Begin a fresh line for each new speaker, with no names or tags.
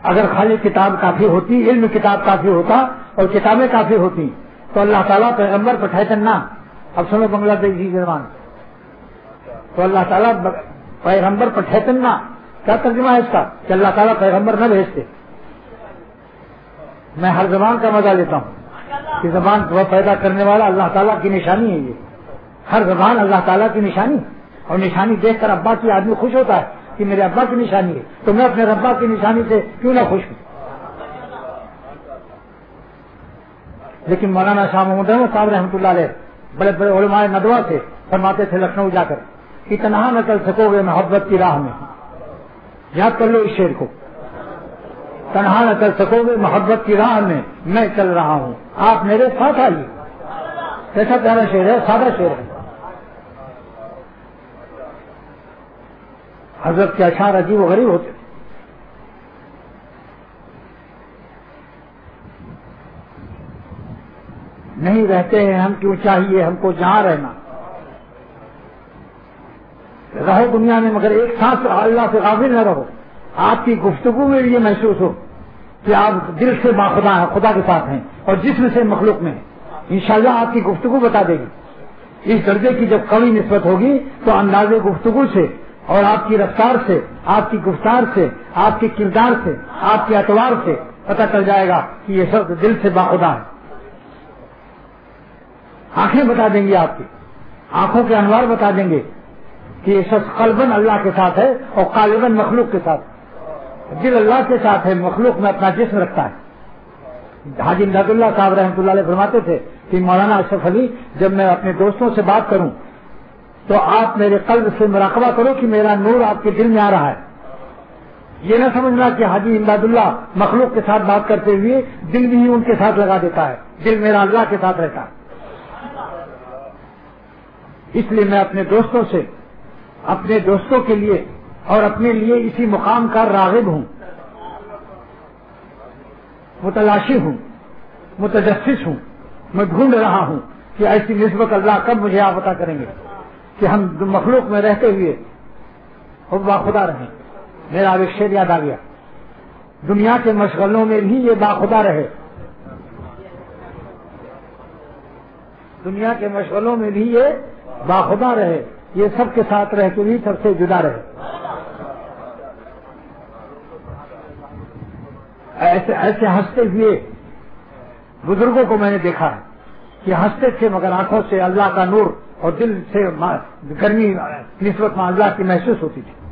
اگر خالی کتاب کافی ہوتی، علم کتاب کافی ہوتا اور کتابیں کافی ہوتی تو اللہ تعالیٰ پیغمبر پٹھائے نہ. اب سنو بنگلہ دیش کی زبان. تو اللہ تعالیٰ پیغمبر پٹھائے نہ، کیا ترجمہ ہے اس کا؟ کہ اللہ تعالیٰ پیغمبر نہ بھیجتے. میں ہر زبان کا مزہ لیتا ہوں کہ زبان کو پیدا کرنے والا اللہ تعالیٰ کی نشانی ہے. یہ ہر زبان اللہ تعالیٰ کی نشانی، اور نشانی دیکھ کر ابا کی آدمی خوش ہوتا ہے کہ میرے ابا کی نشانی ہے، تو میں اپنے ربا کی نشانی سے کیوں نہ خوش ہوں. لیکن مولانا شاہ محمود احمد صاحب رحمۃ اللہ علیہ بڑے بڑے علماء ندوہ سے فرماتے تھے لکھنؤ جا کر کہ تنہا نہ چل سکو گے محبت کی راہ میں. یاد کر لو اس شعر کو، تنہا نہ چل سکو گے محبت کی راہ میں چل رہا ہوں، آپ میرے ساتھ آئیے. کیسا پیارا شعر ہے، سادہ شعر ہے. حضرت کے اشعار عجیب و غریب ہوتے. نہیں رہتے ہیں ہم کیوں چاہیے ہم کو جہاں رہنا، رہو دنیا میں مگر ایک سانس اللہ سے غافل نہ رہو. آپ کی گفتگو میں یہ محسوس ہو کہ آپ دل سے باخدا ہیں، خدا کے ساتھ ہیں، اور جسم سے مخلوق میں ہیں. انشاءاللہ آپ کی گفتگو بتا دے گی. اس درجے کی جب قوی نسبت ہوگی تو انداز گفتگو سے اور آپ کی رفتار سے، آپ کی گفتار سے، آپ کے کردار سے، آپ کے اطوار سے پتہ چل جائے گا کہ یہ شخص دل سے باخدا ہے. آنکھیں بتا دیں گی، آپ کی آنکھوں کے انوار بتا دیں گے کہ یہ شخص قلباً اللہ کے ساتھ ہے اور قالباً مخلوق کے ساتھ. دل اللہ کے ساتھ ہے، مخلوق میں اپنا جسم رکھتا ہے. حاجی امداد اللہ صاحب رحمۃ اللہ علیہ فرماتے تھے کہ مولانا اشرف علی جب میں اپنے دوستوں سے بات کروں تو آپ میرے قلب سے مراقبہ کرو کہ میرا نور آپ کے دل میں آ رہا ہے. یہ نہ سمجھنا کہ حاجی امداد اللہ مخلوق کے ساتھ بات کرتے ہوئے دل بھی ان کے ساتھ لگا دیتا ہے. دل میرا اللہ کے ساتھ رہتا ہے. اس لیے میں اپنے دوستوں سے، اپنے دوستوں کے لیے اور اپنے لیے اسی مقام کا راغب ہوں، متلاشی ہوں، متجسس ہوں. میں ڈھونڈ رہا ہوں کہ ایسی نسبت اللہ کب مجھے آپ عطا کریں گے کہ ہم مخلوق میں رہتے ہوئے خود باخدا رہیں. میرا اب ایک شعر یاد آ گیا، دنیا کے مشغلوں میں بھی یہ باخدا رہے، دنیا کے مشغلوں میں بھی یہ باخدا رہے، یہ سب کے ساتھ رہ کے بھی سب سے جدا رہے. ایسے ہنستے ہوئے بزرگوں کو میں نے دیکھا ہے کہ ہنستے تھے مگر آنکھوں سے اللہ کا نور اور دل سے گرمی نسبت میں اللہ کی محسوس ہوتی تھی.